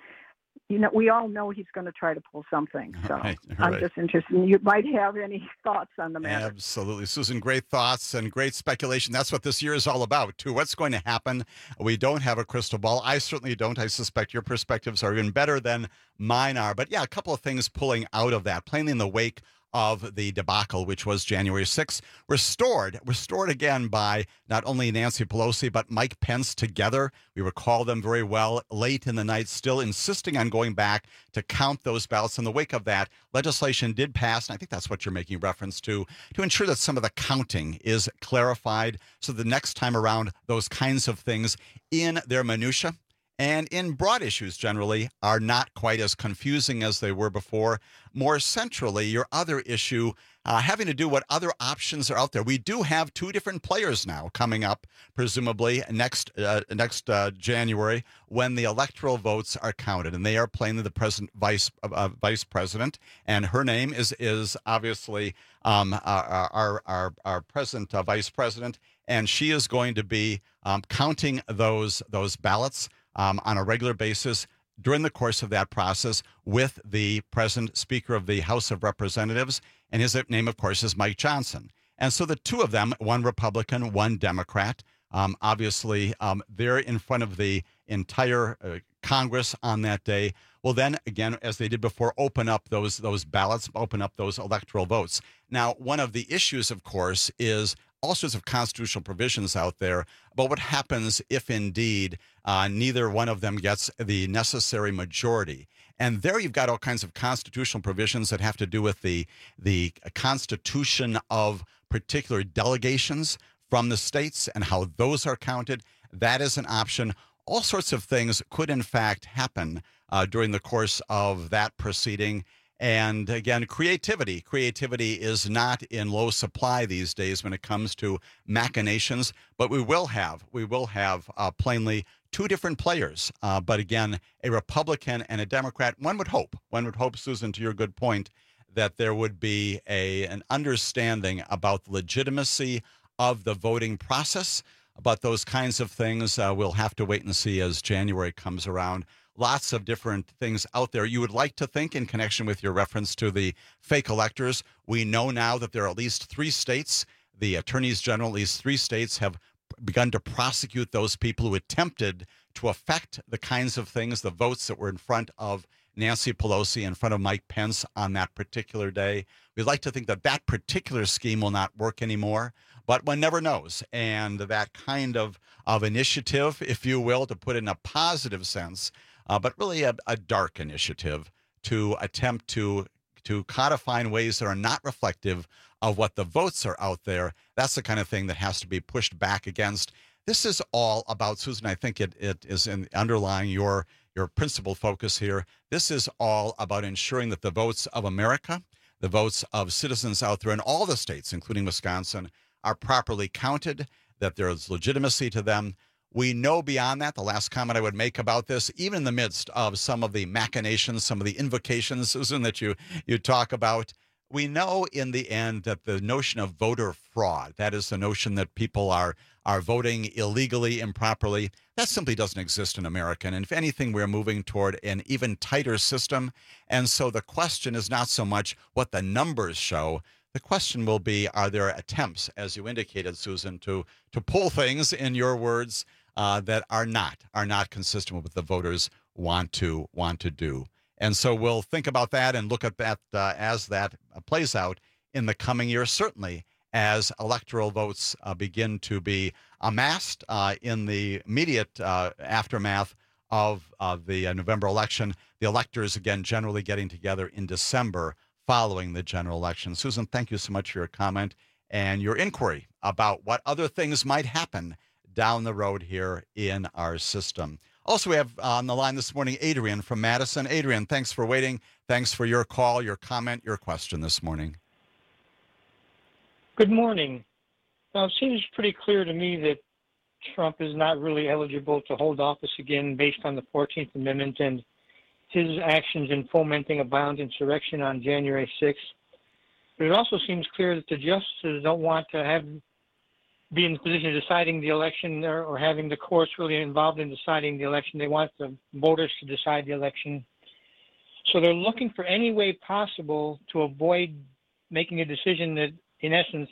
you know, we all know he's going to try to pull something. So Right, I'm right. just interested. You might have any thoughts on the matter. Absolutely. Susan, great thoughts and great speculation. That's what this year is all about, too. What's going to happen? We don't have a crystal ball. I certainly don't. I suspect your perspectives are even better than mine are. But yeah, a couple of things pulling out of that, plainly in the wake of the debacle, which was January sixth, restored, restored again by not only Nancy Pelosi, but Mike Pence together. We recall them very well late in the night, still insisting on going back to count those ballots. In the wake of that, legislation did pass, and I think that's what you're making reference to, to ensure that some of the counting is clarified so the next time around, those kinds of things in their minutia and in broad issues generally are not quite as confusing as they were before. More centrally, your other issue uh, having to do what other options are out there. We do have two different players now coming up, presumably next uh, next uh, January when the electoral votes are counted, and they are plainly the present vice uh, vice president, and her name is is obviously um, our, our our our present uh, vice president, and she is going to be um, counting those those ballots Um, on a regular basis during the course of that process with the present Speaker of the House of Representatives. And his name, of course, is Mike Johnson. And so the two of them, one Republican, one Democrat, um, obviously um, they're in front of the entire uh, Congress on that day. Will then, again, as they did before, open up those those ballots, open up those electoral votes. Now, one of the issues, of course, is all sorts of constitutional provisions out there about what happens if indeed uh, neither one of them gets the necessary majority. And there you've got all kinds of constitutional provisions that have to do with the the constitution of particular delegations from the states and how those are counted. That is an option. All sorts of things could in fact happen uh, during the course of that proceeding. And again, creativity. Creativity is not in low supply these days when it comes to machinations, but we will have, we will have uh, plainly two different players. Uh, but again, a Republican and a Democrat. One would hope, one would hope, Susan, to your good point, that there would be a an understanding about the legitimacy of the voting process. About those kinds of things, uh, we'll have to wait and see as January comes around. Lots of different things out there. You would like to think, in connection with your reference to the fake electors, we know now that there are at least three states, the attorneys general, at least three states have begun to prosecute those people who attempted to affect the kinds of things, the votes that were in front of Nancy Pelosi, in front of Mike Pence on that particular day. We'd like to think that that particular scheme will not work anymore, but one never knows. And that kind of, of initiative, if you will, to put it in a positive sense, uh, but really a, a dark initiative to attempt to to codify in ways that are not reflective of what the votes are out there. That's the kind of thing that has to be pushed back against. This is all about, Susan, I think it, it is in underlying your, your principal focus here. This is all about ensuring that the votes of America, the votes of citizens out there in all the states, including Wisconsin, are properly counted, that there is legitimacy to them. We know beyond that, the last comment I would make about this, even in the midst of some of the machinations, some of the invocations, Susan, that you, you talk about, we know in the end that the notion of voter fraud, that is the notion that people are, are voting illegally, improperly, that simply doesn't exist in America. And if anything, we're moving toward an even tighter system. And so the question is not so much what the numbers show. The question will be, are there attempts, as you indicated, Susan, to, to pull things, in your words, Uh, that are not are not consistent with what the voters want to want to do. And so we'll think about that and look at that uh, as that plays out in the coming year, certainly as electoral votes uh, begin to be amassed uh, in the immediate uh, aftermath of, of the uh, November election. The electors, again, generally getting together in December following the general election. Susan, thank you so much for your comment and your inquiry about what other things might happen down the road here in our system. Also, we have on the line this morning Adrian from Madison. Adrian, thanks for waiting. Thanks for your call, your comment, your question this morning. Good morning. Now, it seems pretty clear to me that Trump is not really eligible to hold office again based on the fourteenth Amendment and his actions in fomenting a violent insurrection on January sixth. But it also seems clear that the justices don't want to have be in the position of deciding the election or, or having the courts really involved in deciding the election. They want the voters to decide the election. So they're looking for any way possible to avoid making a decision that, in essence,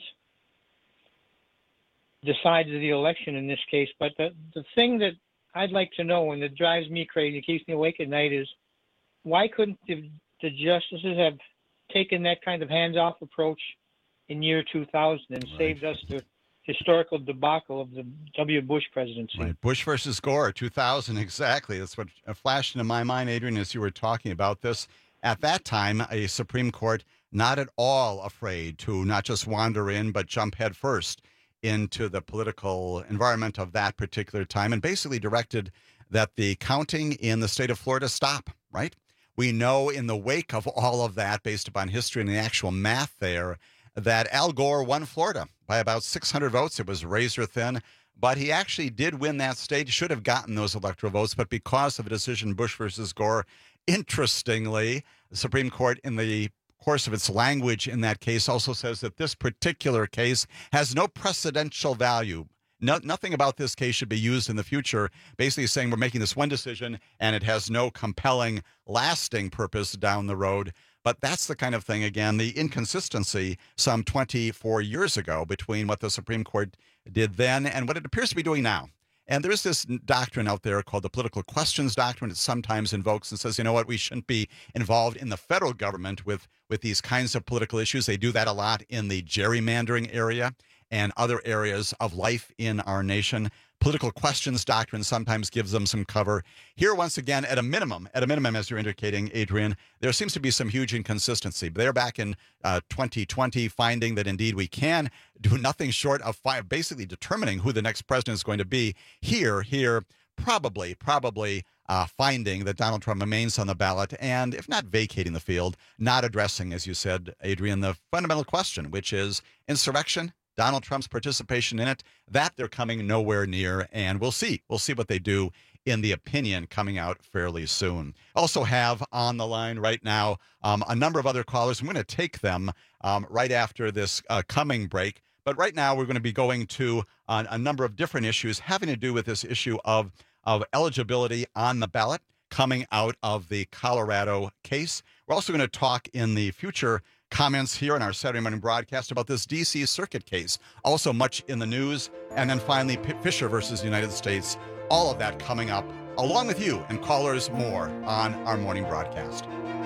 decides the election in this case. But the, the thing that I'd like to know and that drives me crazy, keeps me awake at night, is why couldn't the, the justices have taken that kind of hands-off approach in year two thousand and right. saved us the historical debacle of the W. Bush presidency. Right. Bush versus Gore, two thousand, exactly. That's what flashed into my mind, Adrian, as you were talking about this. At that time, a Supreme Court not at all afraid to not just wander in, but jump headfirst into the political environment of that particular time and basically directed that the counting in the state of Florida stop, right? We know in the wake of all of that, based upon history and the actual math there, that Al Gore won Florida by about six hundred votes. It was razor thin, but he actually did win that state. He should have gotten those electoral votes, but because of a decision, Bush versus Gore, interestingly, the Supreme Court, in the course of its language in that case, also says that this particular case has no precedential value. No, nothing about this case should be used in the future, basically saying we're making this one decision and it has no compelling, lasting purpose down the road. But that's the kind of thing, again, the inconsistency some twenty-four years ago between what the Supreme Court did then and what it appears to be doing now. And there's this doctrine out there called the political questions doctrine. It sometimes invokes and says, you know what, we shouldn't be involved in the federal government with, with these kinds of political issues. They do that a lot in the gerrymandering area and other areas of life in our nation. Political questions doctrine sometimes gives them some cover. Here, once again, at a minimum, at a minimum, as you're indicating, Adrian, there seems to be some huge inconsistency. They're back in uh, twenty twenty finding that indeed we can do nothing short of fi- basically determining who the next president is going to be. Here, here, probably, probably uh, finding that Donald Trump remains on the ballot and, if not vacating the field, not addressing, as you said, Adrian, the fundamental question, which is insurrection. Donald Trump's participation in it, that they're coming nowhere near, and we'll see. We'll see what they do in the opinion coming out fairly soon. Also have on the line right now um, a number of other callers. I'm going to take them um, right after this uh, coming break, but right now we're going to be going to uh, a number of different issues having to do with this issue of, of eligibility on the ballot coming out of the Colorado case. We're also going to talk in the future comments here in our Saturday morning broadcast about this D C Circuit case, also much in the news. And then finally, P- Fisher versus the United States, All of that coming up, along with you and callers more on our morning broadcast.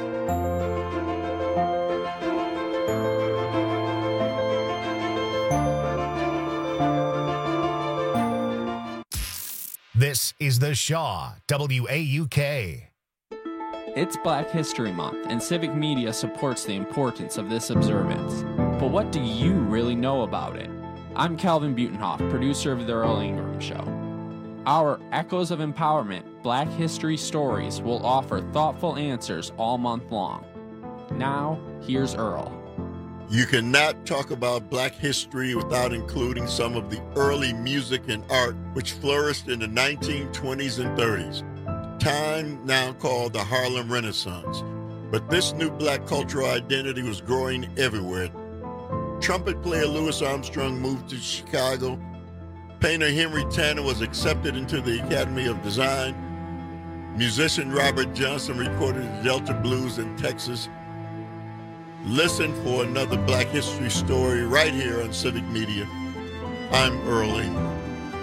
This is The Shaw, W A U K. It's Black History Month, and civic media supports the importance of this observance. But what do you really know about it? I'm Calvin Butenhoff, producer of The Earl Ingram Show. Our Echoes of Empowerment Black History Stories will offer thoughtful answers all month long. Now, here's Earl. You cannot talk about black history without including some of the early music and art which flourished in the nineteen twenties and thirties, time now called the Harlem Renaissance. But this new black cultural identity was growing everywhere. Trumpet player Louis Armstrong moved to Chicago. Painter Henry Tanner was accepted into the Academy of Design. Musician Robert Johnson recorded the Delta Blues in Texas. Listen for another Black History story right here on Civic Media. I'm Earl Ingram.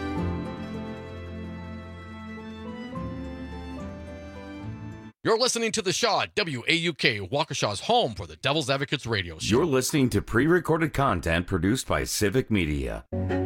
You're listening to The Shaw, W A U K, Waukesha's home for the Devil's Advocates radio show. You're listening to pre-recorded content produced by Civic Media.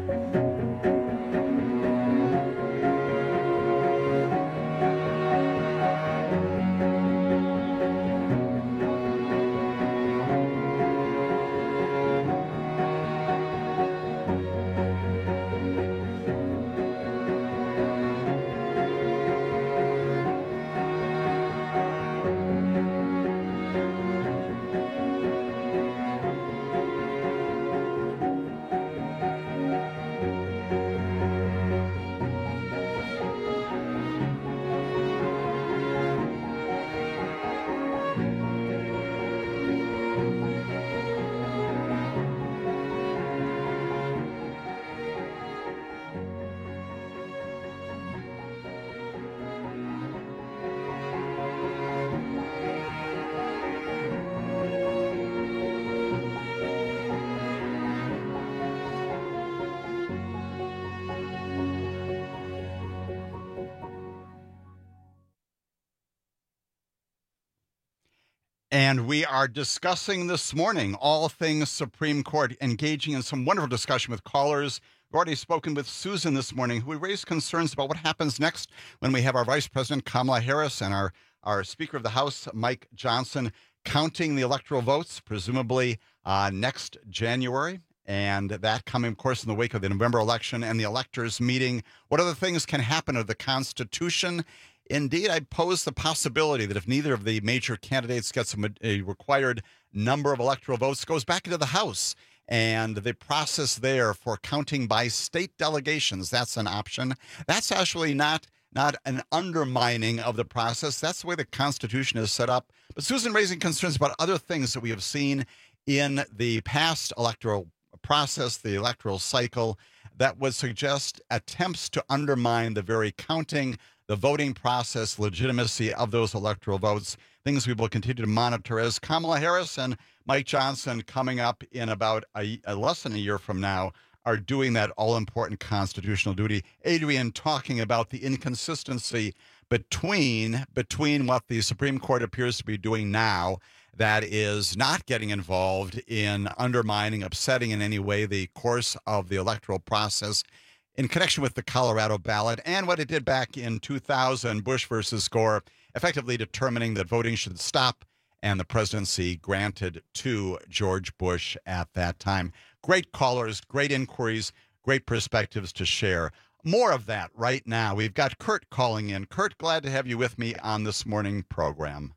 And we are discussing this morning all things Supreme Court, engaging in some wonderful discussion with callers. We've already spoken with Susan this morning, who raised concerns about what happens next when we have our Vice President Kamala Harris and our, our Speaker of the House, Mike Johnson, counting the electoral votes, presumably uh, next January. And that coming, of course, in the wake of the November election and the electors meeting. What other things can happen to the Constitution? Indeed, I pose the possibility that if neither of the major candidates gets a, a required number of electoral votes, goes back into the House. And the process there for counting by state delegations, that's an option. That's actually not, not an undermining of the process. That's the way the Constitution is set up. But Susan raising concerns about other things that we have seen in the past electoral process, the electoral cycle, that would suggest attempts to undermine the very counting, the voting process, legitimacy of those electoral votes, things we will continue to monitor as Kamala Harris and Mike Johnson, coming up in about a, a less than a year from now, are doing that all-important constitutional duty. Adrian talking about the inconsistency between, between what the Supreme Court appears to be doing now, that is not getting involved in undermining, upsetting in any way the course of the electoral process, in connection with the Colorado ballot, and what it did back in two thousand, Bush versus Gore, effectively determining that voting should stop and the presidency granted to George Bush at that time. Great callers, great inquiries, great perspectives to share. More of that right now. We've got Kurt calling in. Kurt, glad to have you with me on this morning program.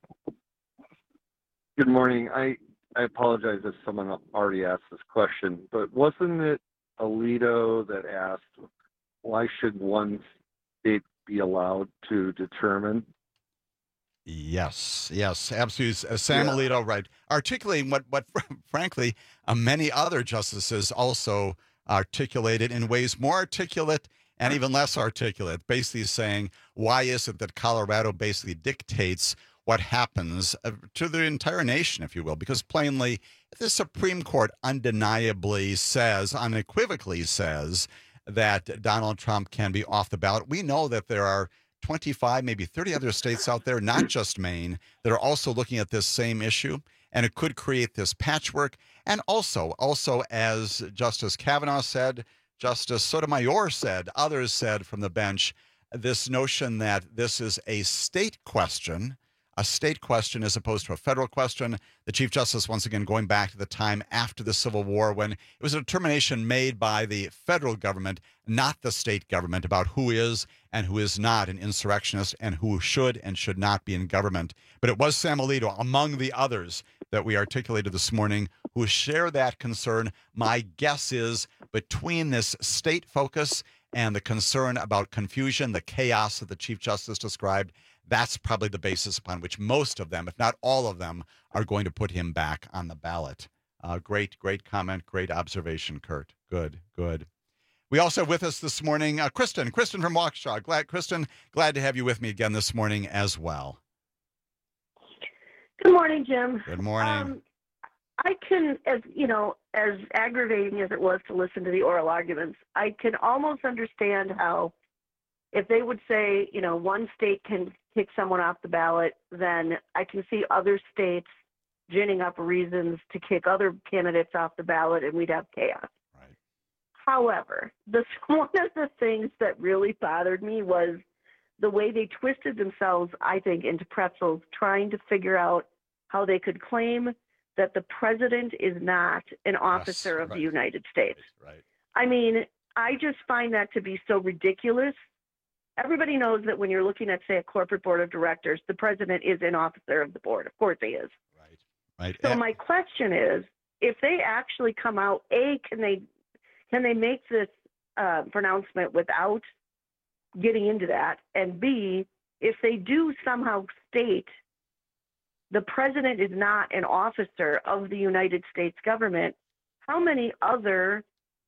Good morning. I, I apologize if someone already asked this question, but wasn't it Alito that asked, why should one state be allowed to determine? Yes, yes, absolutely. Uh, Sam Yeah. Alito, right, articulating what, what frankly, uh, many other justices also articulated in ways more articulate and even less articulate, basically saying, why is it that Colorado basically dictates what happens uh, to the entire nation, if you will? Because plainly, the Supreme Court undeniably says, unequivocally says, that Donald Trump can be off the ballot. We know that there are twenty-five, maybe thirty other states out there, not just Maine, that are also looking at this same issue, and it could create this patchwork. And also, also as Justice Kavanaugh said, Justice Sotomayor said, others said from the bench, this notion that this is a state question, a state question as opposed to a federal question. The Chief Justice, once again, going back to the time after the Civil War when it was a determination made by the federal government, not the state government, about who is and who is not an insurrectionist and who should and should not be in government. But it was Sam Alito, among the others that we articulated this morning, who share that concern. My guess is between this state focus and the concern about confusion, the chaos that the Chief Justice described, that's probably the basis upon which most of them, if not all of them, are going to put him back on the ballot. Uh, great, great comment, great observation, Kurt. Good, good. We also have with us this morning, uh, Kristen, Kristen from Waukesha. Glad, Kristen, glad to have you with me again this morning as well. Good morning, Jim. Good morning. Um, I can, as you know, as aggravating as it was to listen to the oral arguments, I can almost understand how if they would say, you know, one state can kick someone off the ballot, then I can see other states ginning up reasons to kick other candidates off the ballot, and we'd have chaos. Right. However, the, one of the things that really bothered me was the way they twisted themselves, I think, into pretzels, trying to figure out how they could claim that the president is not an officer yes, of right. the United States. Right, right. I mean, I just find that to be so ridiculous. Everybody knows that when you're looking at, say, a corporate board of directors, the president is an officer of the board. Of course he is. Right, right. So my question is, if they actually come out, A, can they can they make this uh, pronouncement without getting into that? And B, if they do somehow state the president is not an officer of the United States government, how many other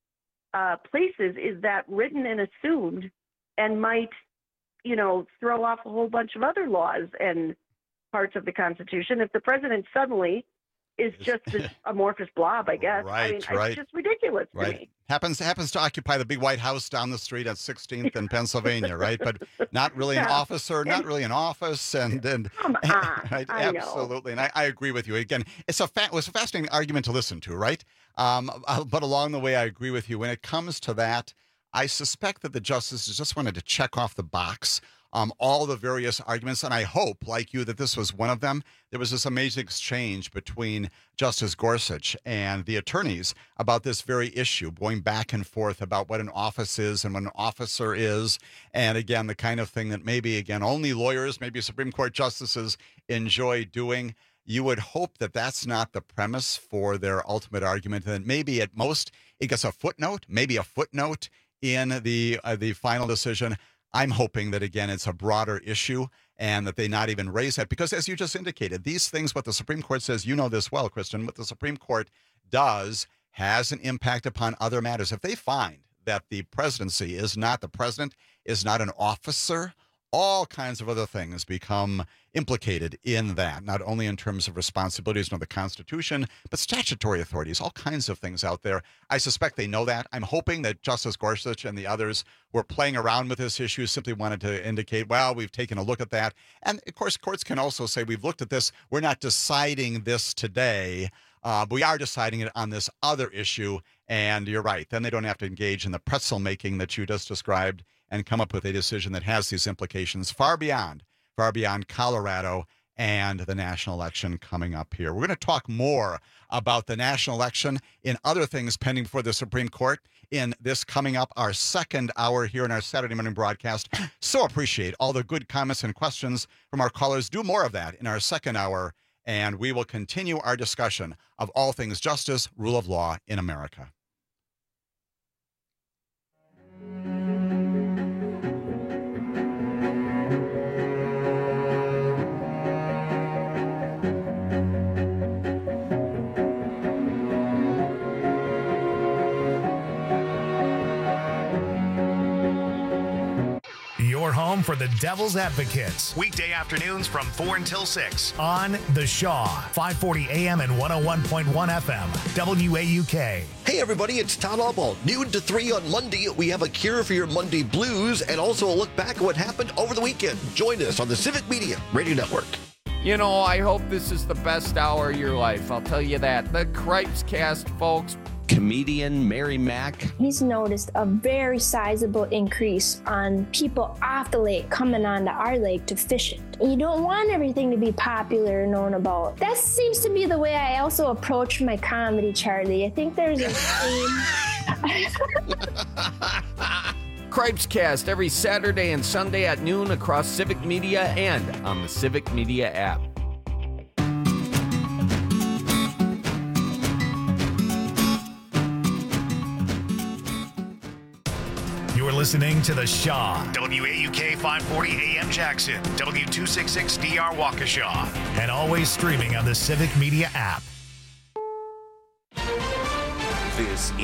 uh, places is that written and assumed and might, you know, throw off a whole bunch of other laws and parts of the Constitution if the president suddenly is just this amorphous blob, I guess. Right, I mean, right. It's just ridiculous to right. me. Happens happens to occupy the big White House down the street at sixteenth in Pennsylvania, right? But not really an Yeah. officer, not really an office, and and Come on, right, I know. absolutely. And I, I agree with you. Again, it's a fa- it was a fascinating argument to listen to, right? Um, uh, but along the way, I agree with you. When it comes to that, I suspect that the justices just wanted to check off the box. Um, all the various arguments, and I hope, like you, that this was one of them. There was this amazing exchange between Justice Gorsuch and the attorneys about this very issue, going back and forth about what an office is and what an officer is. And again, the kind of thing that maybe, again, only lawyers, maybe Supreme Court justices enjoy doing. You would hope that that's not the premise for their ultimate argument, and that maybe at most it gets a footnote, maybe a footnote in the uh, the final decision. I'm hoping that, again, it's a broader issue and that they not even raise that. Because as you just indicated, these things, what the Supreme Court says, you know this well, Kristen, what the Supreme Court does has an impact upon other matters. If they find that the presidency is not, the president is not an officer, all kinds of other things become implicated in that, not only in terms of responsibilities under the Constitution, but statutory authorities, all kinds of things out there. I suspect they know that. I'm hoping that Justice Gorsuch and the others who are playing around with this issue simply wanted to indicate, well, we've taken a look at that. And, of course, courts can also say, we've looked at this. We're not deciding this today, uh, but we are deciding it on this other issue. And you're right. Then they don't have to engage in the pretzel making that you just described and come up with a decision that has these implications far beyond, far beyond Colorado and the national election coming up here. We're going to talk more about the national election in other things pending before the Supreme Court in this coming up, our second hour here in our Saturday morning broadcast. So appreciate all the good comments and questions from our callers. Do more of that in our second hour, and we will continue our discussion of all things justice, rule of law in America. Your home for for the Devil's Advocates. Weekday afternoons from four until six on The Shaw, five forty A M and one oh one point one F M, W A U K. Hey everybody, it's Todd Albaugh. Noon to three on Monday, we have a cure for your Monday blues and also a look back at what happened over the weekend. Join us on the Civic Media Radio Network. You know, I hope this is the best hour of your life. I'll tell you that. The Cripes Cast, folks. Comedian Mary Mack. He's noticed a very sizable increase on people off the lake coming onto our lake to fish it. You don't want everything to be popular and known about. That seems to be the way I also approach my comedy, Charlie. I think there's a theme. Cripes Cast every Saturday and Sunday at noon across Civic Media and on the Civic Media app. You're listening to The Shaw, W A U K five forty A M Jackson, W two sixty-six D R Waukesha, and always streaming on the Civic Media app. This